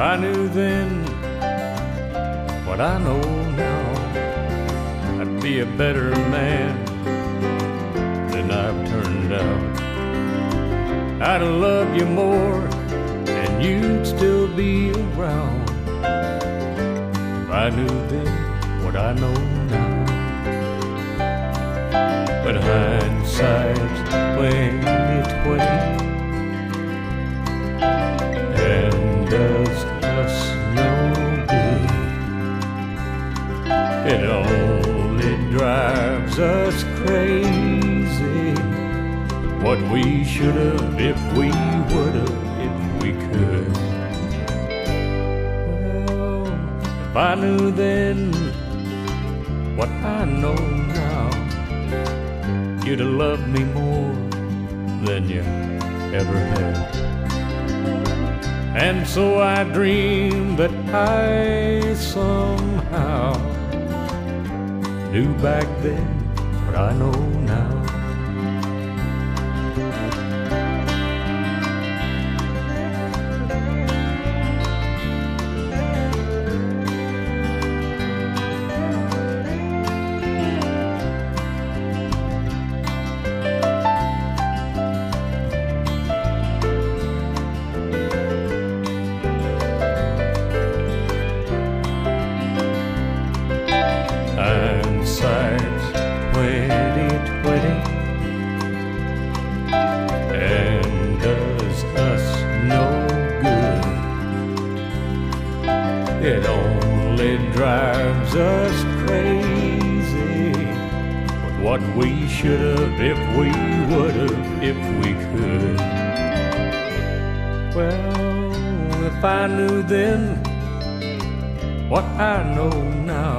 I knew then what I know now, I'd be a better man than I've turned out. I'd love you more and you'd still be around if I knew then what I know now. But hindsight's 20/20 and does us no good. It only drives us crazy. What we should have, if we would have, if we could. Well, if I knew then what I know now, you'd have loved me more than you ever had. And so I dreamed that I somehow knew back then what I know now. Hindsight's 20/20 and does us no good. It only drives us crazy with what we should have, if we would have, if we could. Well, if I knew then what I know now,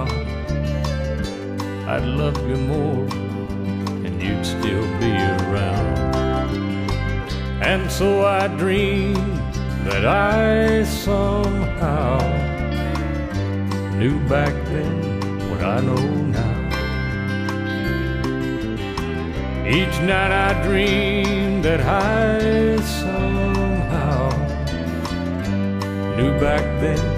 I'd love you more and you'd still be around. And so I dreamed that I somehow knew back then what I know now. Each night I dreamed that I somehow knew back then